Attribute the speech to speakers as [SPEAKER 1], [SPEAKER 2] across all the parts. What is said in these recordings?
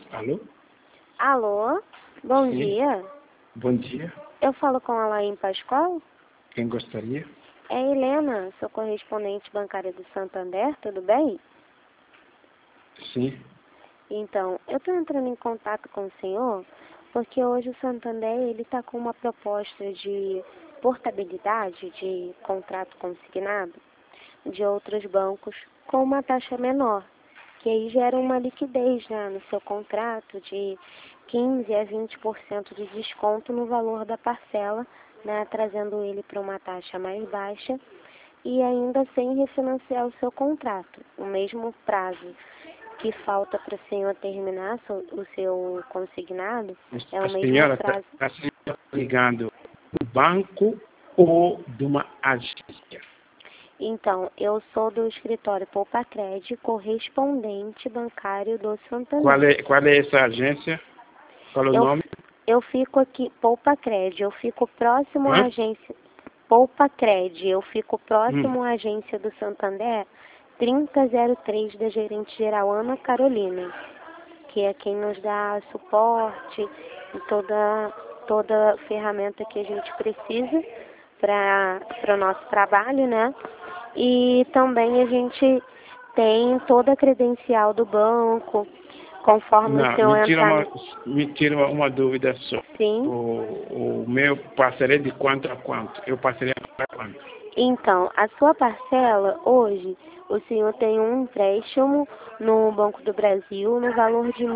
[SPEAKER 1] Alô?
[SPEAKER 2] Alô? Bom
[SPEAKER 1] Sim.
[SPEAKER 2] dia.
[SPEAKER 1] Bom dia.
[SPEAKER 2] Eu falo com a Laine Pascoal?
[SPEAKER 1] Quem gostaria?
[SPEAKER 2] É Helena, sou correspondente bancária do Santander, tudo bem?
[SPEAKER 1] Sim.
[SPEAKER 2] Então, eu estou entrando em contato com o senhor porque hoje o Santander ele está com uma proposta de portabilidade de contrato consignado de outros bancos com uma taxa menor, que aí gera uma liquidez, né, no seu contrato de 15 a 20% de desconto no valor da parcela, né, trazendo ele para uma taxa mais baixa e ainda sem refinanciar o seu contrato. O mesmo prazo que falta para o senhor terminar o seu consignado é o
[SPEAKER 1] A
[SPEAKER 2] mesmo
[SPEAKER 1] senhora
[SPEAKER 2] prazo.
[SPEAKER 1] está ligando do banco ou de uma agência?
[SPEAKER 2] Então, eu sou do escritório Poupacred, correspondente bancário do
[SPEAKER 1] Qual
[SPEAKER 2] Santander.
[SPEAKER 1] é essa agência? Qual é o
[SPEAKER 2] Eu,
[SPEAKER 1] nome?
[SPEAKER 2] eu fico aqui, Poupacred, eu fico próximo à
[SPEAKER 1] Hã?
[SPEAKER 2] agência Poupacred, eu fico
[SPEAKER 1] Hum.
[SPEAKER 2] próximo à agência do Santander 3003 da gerente geral Ana Carolina, que é quem nos dá suporte e toda ferramenta que a gente precisa para o nosso trabalho, né? E também a gente tem toda a credencial do banco, conforme o
[SPEAKER 1] Não,
[SPEAKER 2] senhor entrar no...
[SPEAKER 1] me tira uma dúvida só.
[SPEAKER 2] Sim.
[SPEAKER 1] O meu parceria de quanto a quanto? Eu passaria para quanto?
[SPEAKER 2] Então, a sua parcela, hoje, o senhor tem um empréstimo no Banco do Brasil no valor de R$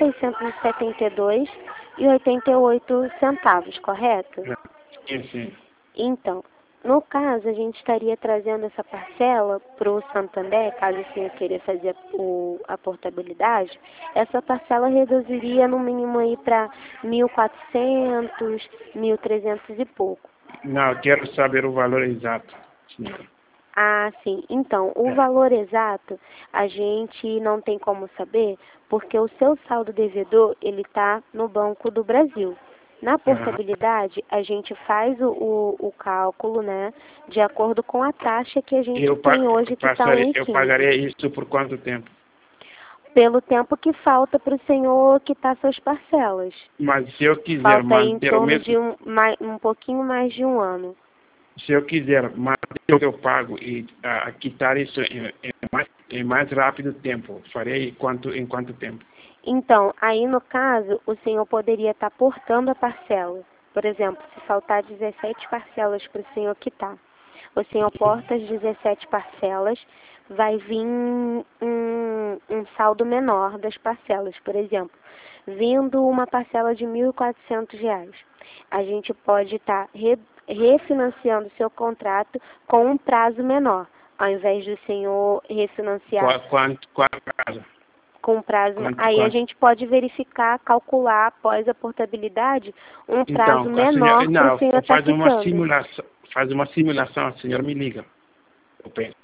[SPEAKER 2] 1.672,88, correto?
[SPEAKER 1] Sim, sim.
[SPEAKER 2] Então, no caso, a gente estaria trazendo essa parcela para o Santander, caso o senhor queira fazer a portabilidade, essa parcela reduziria no mínimo aí para 1.400, 1.300 e pouco.
[SPEAKER 1] Não, eu quero saber o valor exato, senhora.
[SPEAKER 2] Ah, sim. Então, o valor exato a gente não tem como saber, porque o seu saldo devedor ele está no Banco do Brasil. Na
[SPEAKER 1] Aham.
[SPEAKER 2] portabilidade, a gente faz o cálculo, né, de acordo com a taxa que a gente
[SPEAKER 1] Eu,
[SPEAKER 2] tem hoje, que está
[SPEAKER 1] eu
[SPEAKER 2] 1,15.
[SPEAKER 1] pagaria isso por quanto tempo?
[SPEAKER 2] Pelo tempo que falta para o senhor quitar suas parcelas.
[SPEAKER 1] Mas se eu quiser
[SPEAKER 2] Falta aí em
[SPEAKER 1] manter o
[SPEAKER 2] torno
[SPEAKER 1] mesmo,
[SPEAKER 2] de um pouquinho mais de um ano.
[SPEAKER 1] se eu quiser manter o que eu pago e quitar isso em mais rápido tempo, farei em quanto tempo?
[SPEAKER 2] Então, aí no caso, o senhor poderia estar portando a parcela. Por exemplo, se faltar 17 parcelas para o senhor quitar, o senhor porta as 17 parcelas, vai vir um saldo menor das parcelas. Por exemplo, vindo uma parcela de R$ 1.400, a gente pode estar refinanciando o seu contrato com um prazo menor, ao invés do senhor refinanciar
[SPEAKER 1] Qual prazo?
[SPEAKER 2] com prazo. Aí a
[SPEAKER 1] Quanto?
[SPEAKER 2] gente pode verificar, calcular após a portabilidade um prazo
[SPEAKER 1] Então, a senhora,
[SPEAKER 2] menor para o
[SPEAKER 1] não,
[SPEAKER 2] senhor estar quitando.
[SPEAKER 1] faz uma simulação, a senhora me liga. Eu penso.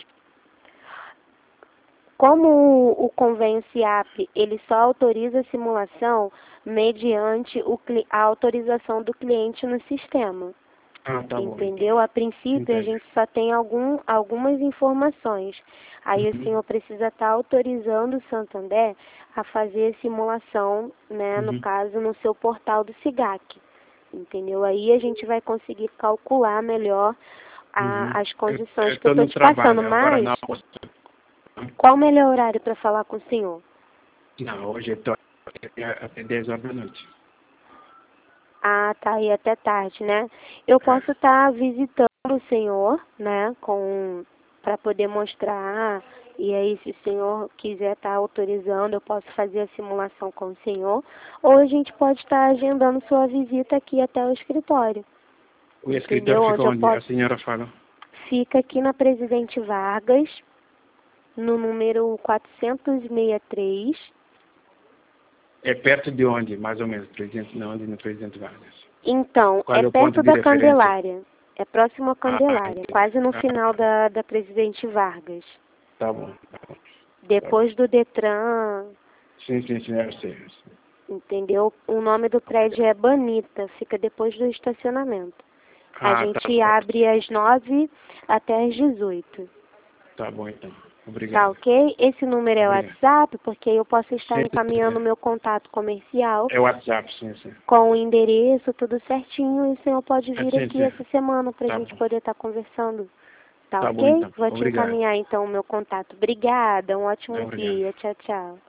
[SPEAKER 2] Como o convênio SIAP, ele só autoriza a simulação mediante a autorização do cliente no sistema.
[SPEAKER 1] Ah, tá bom, então.
[SPEAKER 2] Entendeu? A princípio, a
[SPEAKER 1] Entendi.
[SPEAKER 2] gente só tem algumas informações. Aí o
[SPEAKER 1] Uhum,
[SPEAKER 2] senhor precisa estar autorizando o Santander a fazer a simulação, né, no
[SPEAKER 1] uhum,
[SPEAKER 2] caso, no seu portal do SIGAC. Entendeu? Aí a gente vai conseguir calcular melhor
[SPEAKER 1] uhum.
[SPEAKER 2] as
[SPEAKER 1] Eu
[SPEAKER 2] condições que eu
[SPEAKER 1] estou
[SPEAKER 2] estou
[SPEAKER 1] no
[SPEAKER 2] te passando.
[SPEAKER 1] trabalho, agora
[SPEAKER 2] Mas,
[SPEAKER 1] não.
[SPEAKER 2] qual o melhor horário para falar com o senhor?
[SPEAKER 1] Não, hoje eu estou até 10 horas da noite.
[SPEAKER 2] Ah, tá aí até tarde, né? Eu
[SPEAKER 1] É.
[SPEAKER 2] posso estar visitando o senhor, né, para poder mostrar. E aí, se o senhor quiser estar autorizando, eu posso fazer a simulação com o senhor. Ou a gente pode estar agendando sua visita aqui até o escritório.
[SPEAKER 1] O escritório
[SPEAKER 2] Entendeu?
[SPEAKER 1] fica
[SPEAKER 2] Onde eu
[SPEAKER 1] onde? A
[SPEAKER 2] posso.
[SPEAKER 1] senhora fala.
[SPEAKER 2] Fica aqui na Presidente Vargas, no número 463.
[SPEAKER 1] É perto de onde, mais ou menos, presidente, não, onde no Presidente Vargas?
[SPEAKER 2] Então,
[SPEAKER 1] Qual
[SPEAKER 2] é
[SPEAKER 1] é o ponto
[SPEAKER 2] perto
[SPEAKER 1] de
[SPEAKER 2] da
[SPEAKER 1] referência?
[SPEAKER 2] Candelária. É próximo à
[SPEAKER 1] Ah,
[SPEAKER 2] Candelária,
[SPEAKER 1] entendi.
[SPEAKER 2] quase no final da Presidente Vargas.
[SPEAKER 1] Tá bom, tá bom. Tá bom.
[SPEAKER 2] Depois do Detran,
[SPEAKER 1] Sim, sim, sim, eu sei. Eu sei.
[SPEAKER 2] entendeu? O nome do prédio é Banita, fica depois do estacionamento. A
[SPEAKER 1] Ah, tá
[SPEAKER 2] gente
[SPEAKER 1] bom.
[SPEAKER 2] abre às 9 até às 18.
[SPEAKER 1] Tá bom, então.
[SPEAKER 2] Tá
[SPEAKER 1] Obrigado.
[SPEAKER 2] ok? Esse número é o
[SPEAKER 1] Obrigado.
[SPEAKER 2] WhatsApp, porque aí eu posso estar
[SPEAKER 1] Sim,
[SPEAKER 2] encaminhando o meu contato comercial
[SPEAKER 1] é o WhatsApp, sim, sim.
[SPEAKER 2] com o endereço, tudo certinho, e o senhor pode vir
[SPEAKER 1] Sim,
[SPEAKER 2] aqui
[SPEAKER 1] sim.
[SPEAKER 2] essa semana para a
[SPEAKER 1] Tá
[SPEAKER 2] gente
[SPEAKER 1] bom.
[SPEAKER 2] poder estar conversando. Tá
[SPEAKER 1] Tá bom,
[SPEAKER 2] ok?
[SPEAKER 1] então.
[SPEAKER 2] Vou te
[SPEAKER 1] Obrigado.
[SPEAKER 2] encaminhar então o meu contato. Obrigada, um ótimo
[SPEAKER 1] Obrigado.
[SPEAKER 2] dia. Tchau, tchau.